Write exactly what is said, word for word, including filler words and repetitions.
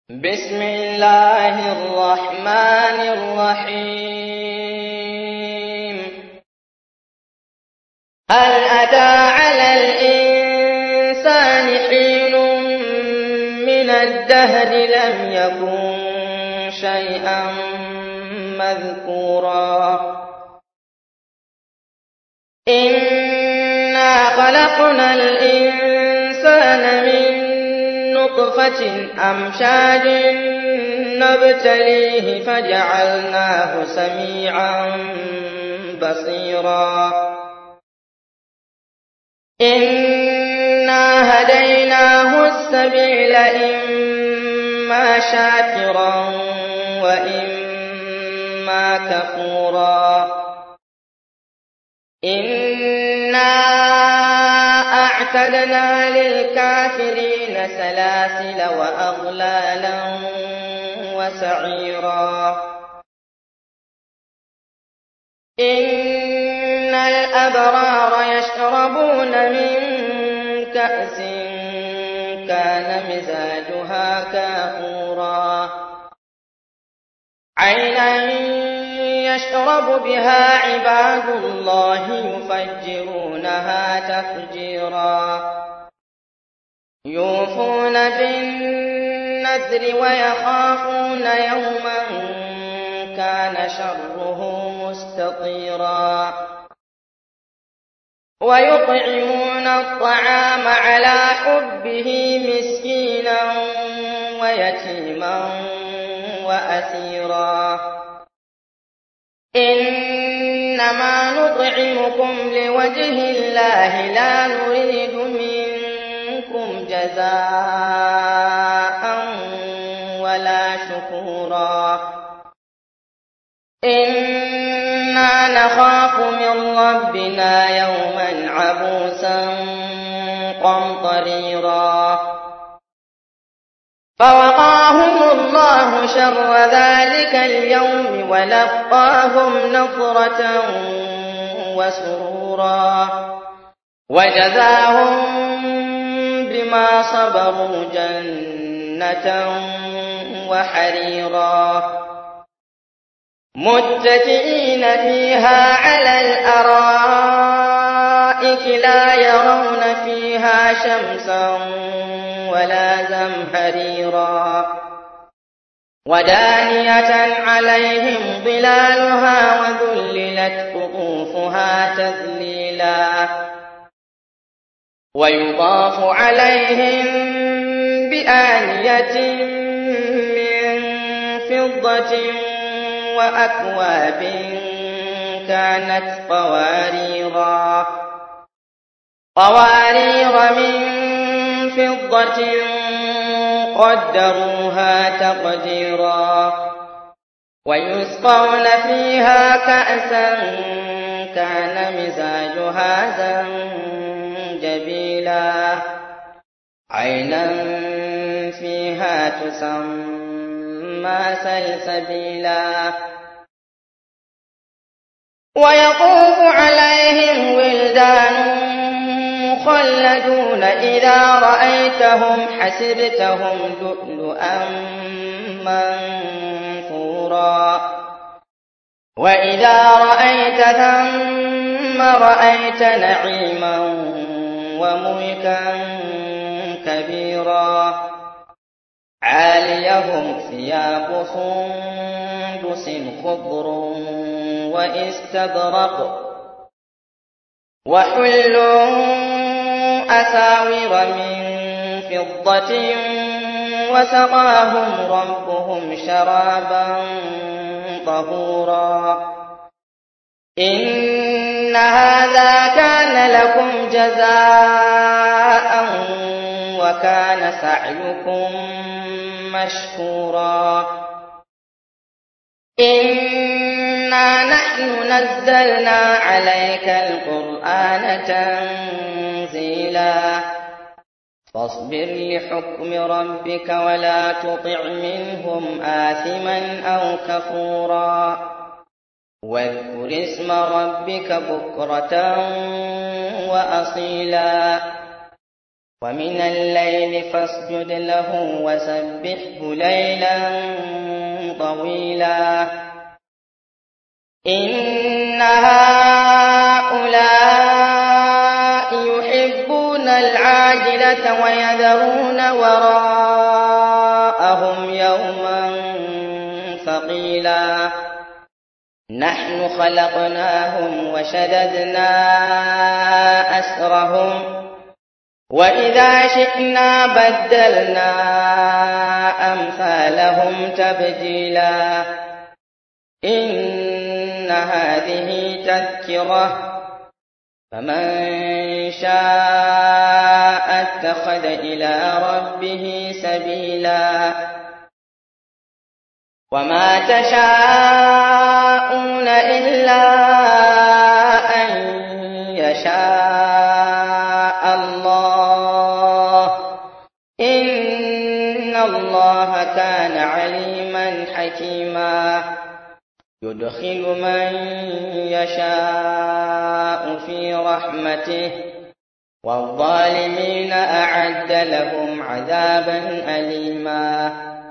بسم الله الرحمن الرحيم هل أتى على الإنسان حين من الدهر لم يكن شيئا مذكورا إنا خلقنا الإنسان من نطفة أمشاج نبتليه فجعلناه سميعا بصيرا إنا هديناه السبيل إما شاكرا وإما كفورا إنا أعتدنا للكافرين سلاسل وأغلالا وسعيرا إن الأبرار يشربون من كأس كان مزاجها كافورا عينا يشرب بها عباد الله يفجرونها تفجيرا يوفون بالنذر ويخافون يوما كان شره مستطيرا ويطعمون الطعام على حبه مسكينا ويتيما وأسيرا إنما نطعمكم لوجه الله لا نريد منكم جزاء ولا شكورا إنا نخاف من ربنا يوما عبوسا قمطريرا فوقاهم الله شر ذلك اليوم ولقاهم نضرة وسرورا وجزاهم بما صبروا جنة وحريرا متكئين فيها على الأرائك لا يرون فيها شمسا ولا زمهريرا ودانية عليهم ظلالها وذللت قطوفها تذليلا ويطاف عليهم بآنية من فضة وأكواب كانت قواريرا قوارير من فضة قدروها تقديرا ويسقون فيها كأسا كان مزاجها زنجبيلا عينا فيها تسمى سلسبيلا ويطوف عليهم ولدان مخلدون إذا رأيتهم حسبتهم لؤلؤا منثورا وإذا رأيت ثم رأيت نعيما وملكا كبيرا عاليهم ثياب سندس خضر وإستبرق وحلوا أساور من فضة وسقاهم ربهم شرابا طهورا إن هذا كان لكم جزاء وكان سعيكم مشكورا إنا نحن نزلنا عليك القرآن تنزيلا فاصبر لحكم ربك ولا تطع منهم آثما أو كفورا واذكر اسم ربك بكرة وأصيلا ومن الليل فاسجد له وسبحه ليلا طويلا إن هؤلاء يحبون العاجلة ويذرون وراءهم يوما ثقيلا نحن خلقناهم وشددنا أسرهم وإذا شئنا بدلنا أمثالهم تبديلا إن هذه تذكرة فمن شاء اتخذ إلى ربه سبيلا وما تشاءون إلا أن يشاء الله إن الله كان عليما حكيما يدخل من يشاء في رحمته والظالمين أعد لهم عذابا أليما